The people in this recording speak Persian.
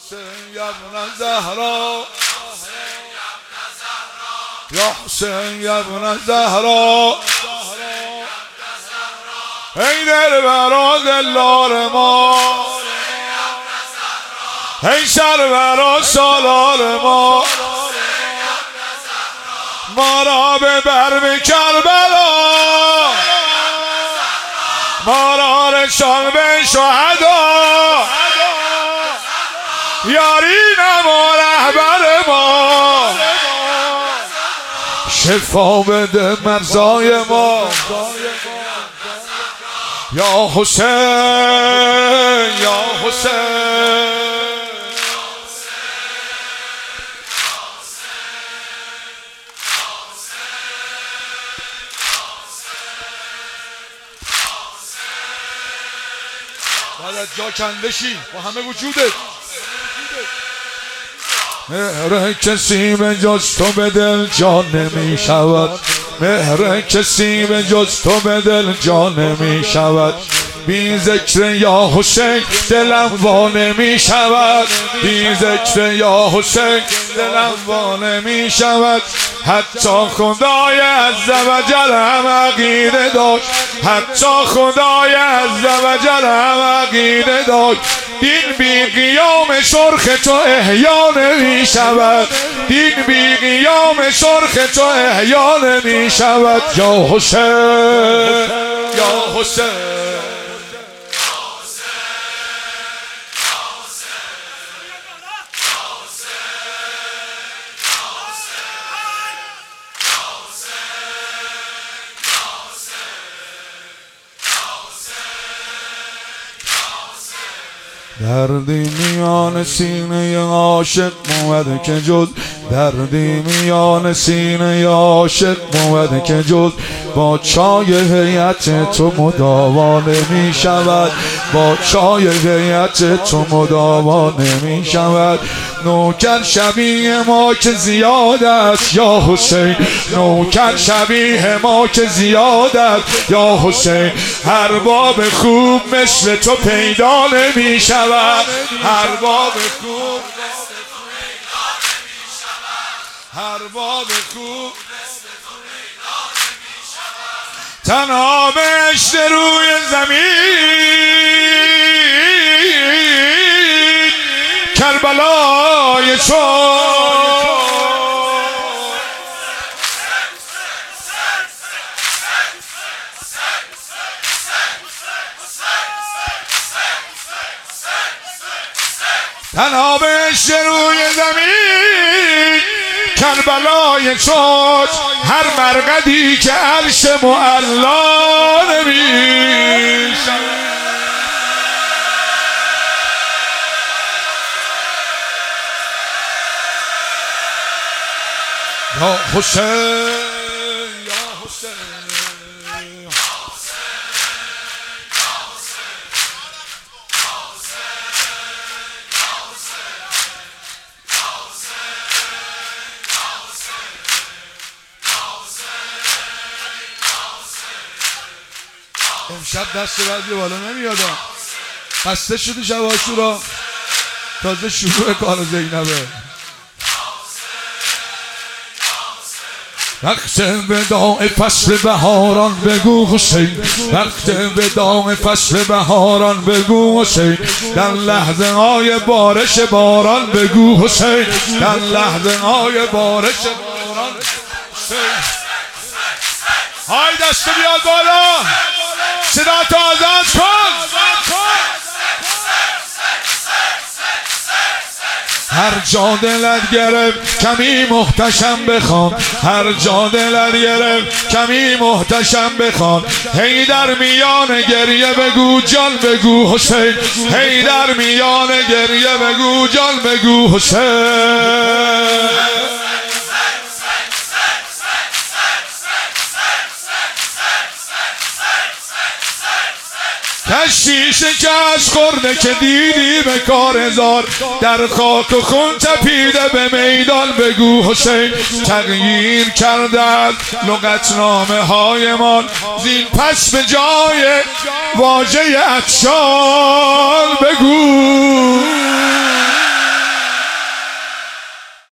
حسین یا ابن زهرا یا حسین یا ابن زهرا ای دلبرا دلار ما ای سرورا سالار ما ما را ببر به کربلا ما را رسان به شهدا یاری نما رهبر ما شفا بده مرزای ما یا حسین یا حسین بعد از جا کنده شی با همه وجودت مهر کسی به جز تو به دل جا نمی شود مهر کسی به جز تو به دل جا نمی شود بی ذکر یا حسین دلم وا نمی شود بی ذکر یا حسین دلم وا نمی شود حتی خدای عزوجل هم عقیده داشت حتی خدای عزوجل هم عقیده داشت دین بی قیام سرخ تو احیا نمی شود دین بی قیام سرخ تو احیا نمی شود یا حسین یا حسین دردی میان سینه عاشق موعد که جز دردی میان سینه عاشق موعد که جز با چای هیئت تو مداوا نمی شود با چای هیئت تو مداوا نمی شود نوکر شبیه ما که زیاد است یا حسین نوکر شبیه ما که زیاد است یا حسین هر باب خوب مثل تو پیدا نمی شود هر باب خوب هر باب خوب تنها بهشت روی زمین کربلای تو تنها بهشت روی زمین کربلای تو هر مرقدی که عرش معلا نمیشه یا حسین یا حسین امشب دست بعدی بالا نمیادم خسته شدی شب عاشورا تازه شروع کار زینبه وقت وداع فصل بهاران بگو حسین وقت وداع فصل بهاران بگو حسین در لحظه های بارش باران بگو حسین در لحظه های بارش باران حسین های دست بیاد بالا صدا تو آزاد کن هر جا دلت گرفت کمی محتشم بخوان هر جا دلت گرفت کمی محتشم بخوان هی در میان گریه بگو جان بگو حسین هی در میان گریه بگو جان بگو حسین کشیش کش خورده که دیدی به کارزار در خاک و خون تپیده به میدان بگو حسین تغییر کرده لغتنامه هایمان زین پس به جای واژه افشان بگو